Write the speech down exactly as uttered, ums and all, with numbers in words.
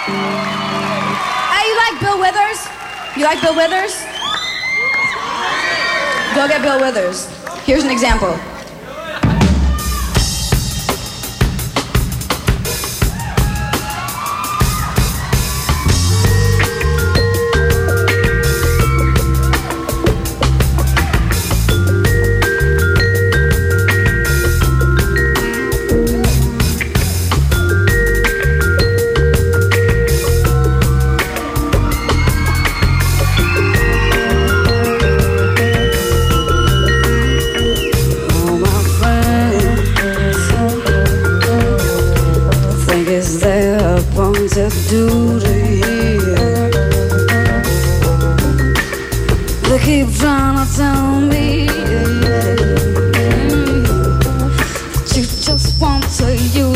Hey, you like Bill Withers? You like Bill Withers? Go get Bill Withers. Here's an example. Duty here. They keep trying to tell me that you just want to use